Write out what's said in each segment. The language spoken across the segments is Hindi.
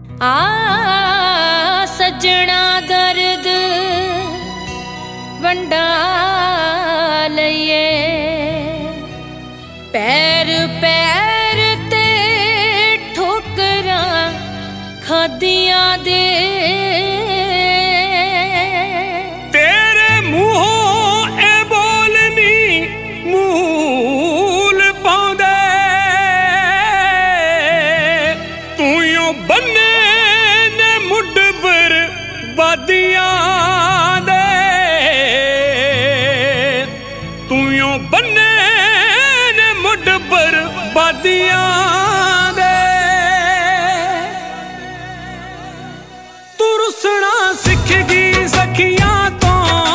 सजना दर्द वंडा लइए पैर पैर ते ठोकरां खादियां दे तेरे मुंहों ए बोलनी मूल पाउंदे तू यो बन्ने ने मुड बर्बादियां दे तू यो बन्ने ने मुड बर्बादियां दे तू रुसना सिख गई सखियां तो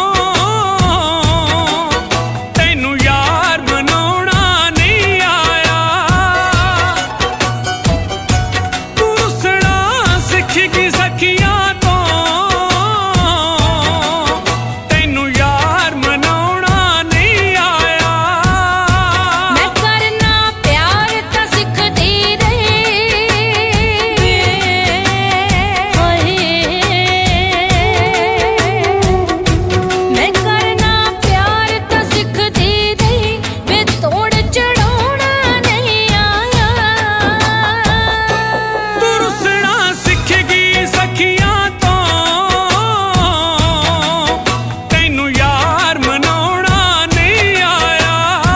तेनू यार मनाउणा नहीं आया तू रुसना सिख गई सखियां तो तेनू यार मनाउणा नहीं आया मैं करना प्यार तां सिखदी रही मैं करना प्यार तां सिखदी रही वे तोड़ चढ़ाउणा नहीं आया तू रुसना सिख गई सखियां तो तेनू यार मनाउणा नहीं आया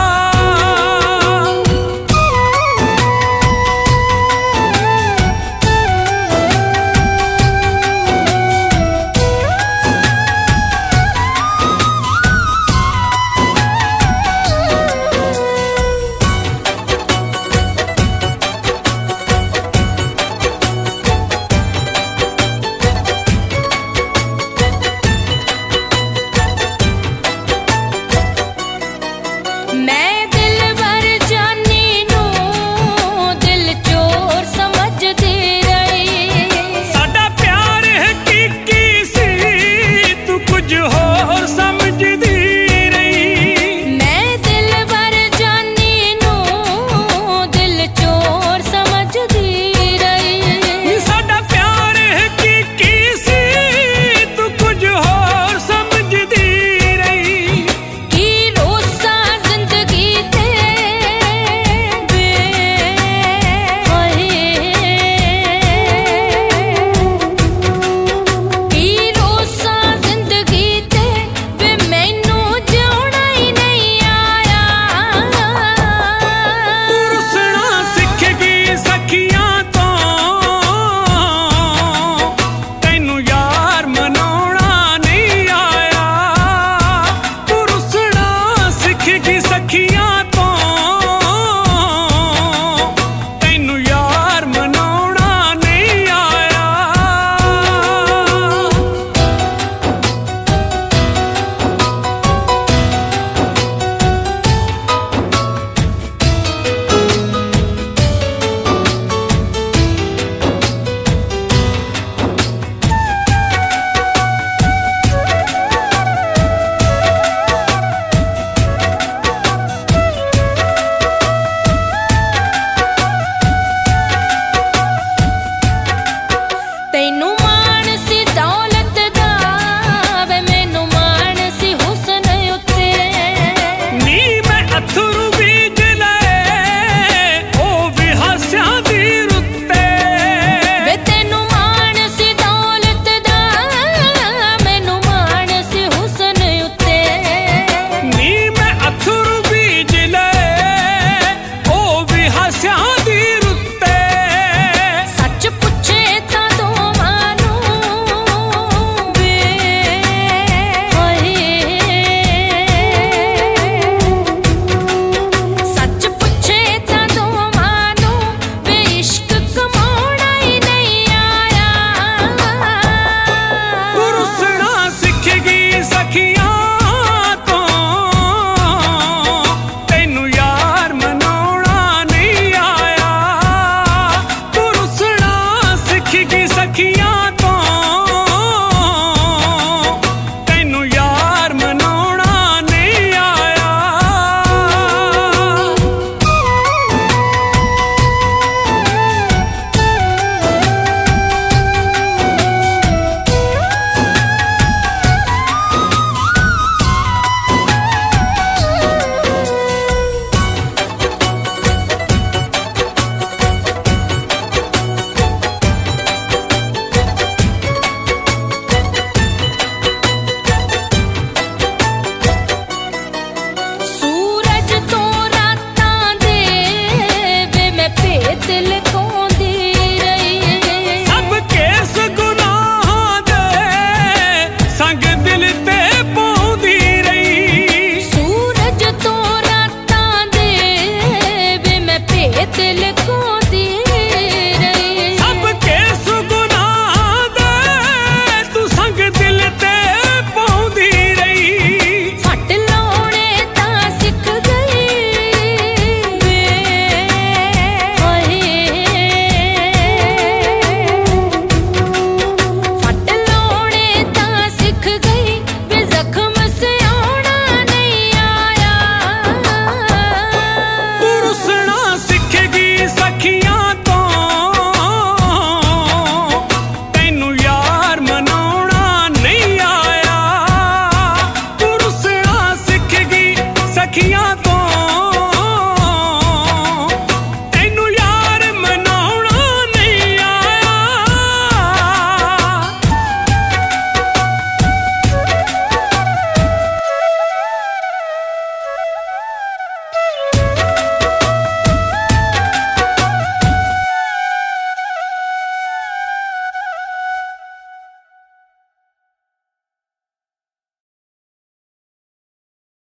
मैं दिलबर जानी नू दिल चोर समझदी रही साडा प्यार हकीकी सी तू कुछ होर समझदी रही मैं दिलबर जानी नू दिल चोर समझदी रही साडा प्यार हकीकी सी तू कुछ होर समझदी रही की रोसा जिंदगी ते की रोसा जिंदगी ते वे मैनू जिउणा ही नहीं आया तू रुसना सिख गई सखियां तो तेनू यार मनाउणा नहीं आया तू रुसना सिख गई सखियां तो तेनू यार मनाउणा नहीं आया तैनू माण सी दौलत दा वे मैनू माण सी हुस्न उत्ते नी मैं अथरू बीज लए ओ भी हास्यां दी रुत्ते वे तैनू माण सी दौलत दा मैनू माण सी हुस्न उत्ते नी मैं अथरू बीज लए ओ भी हास्यां दी रुत्ते सच पुछे तां दोवां नूं वे सच पुछे तां दोवां नूं वे इश्क कमाउणा ही नहीं आया तू रुसना सिख गई सखियां तो तेनू यार मनाउणा नहीं आया तू रुसना सिख गई सखियां